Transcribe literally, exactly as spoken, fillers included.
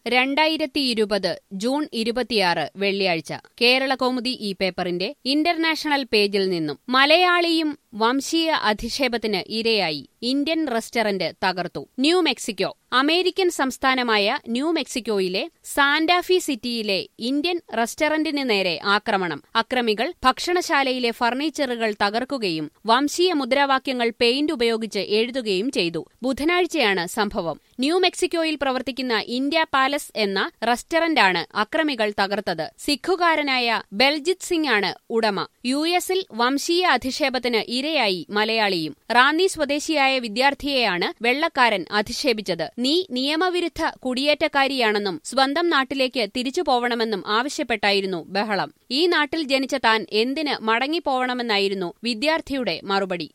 രണ്ടായിരത്തിയിരുപത് ജൂൺ ഇരുപത്തിയാറ് വെള്ളിയാഴ്ച കേരളകൗമുദി ഈ പേപ്പറിന്റെ ഇന്റർനാഷണൽ പേജിൽ നിന്നും മലയാളിയും വംശീയ അധിക്ഷേപത്തിന് ഇരയായി ഇന്ത്യൻ റെസ്റ്റോറന്റ് തകർത്തു. New Mexico. അമേരിക്കൻ സംസ്ഥാനമായ ന്യൂ മെക്സിക്കോയിലെ സാന്റാഫി സിറ്റിയിലെ ഇന്ത്യൻ റെസ്റ്റോറന്റിന് നേരെ ആക്രമണം. അക്രമികൾ ഭക്ഷണശാലയിലെ ഫർണിച്ചറുകൾ തകർക്കുകയും വംശീയ മുദ്രാവാക്യങ്ങൾ പെയിന്റ് ഉപയോഗിച്ച് എഴുതുകയും ചെയ്തു. ബുധനാഴ്ചയാണ് സംഭവം. ന്യൂ മെക്സിക്കോയിൽ പ്രവർത്തിക്കുന്ന ഇന്ത്യ പാലസ് എന്ന റെസ്റ്റോറന്റാണ് അക്രമികൾ തകർത്തത്. സിഖുകാരനായ ബൽജിത് സിംഗ് ആണ് ഉടമ. യു എസിൽ വംശീയ അധിക്ഷേപത്തിന് ഇരയായി മലയാളിയും. റാന്നി സ്വദേശിയായ വിദ്യാർത്ഥിയെയാണ് വെള്ളക്കാരൻ അധിക്ഷേപിച്ചത്. നീ നിയമവിരുദ്ധ കുടിയേറ്റക്കാരിയാണെന്നും സ്വന്തം നാട്ടിലേക്ക് തിരിച്ചു പോവണമെന്നും ആവശ്യപ്പെട്ടായിരുന്നു ബഹളം. ഈ നാട്ടിൽ ജനിച്ച താൻ എന്തിന് മടങ്ങിപ്പോവണമെന്നായിരുന്നു വിദ്യാർത്ഥിയുടെ മറുപടി.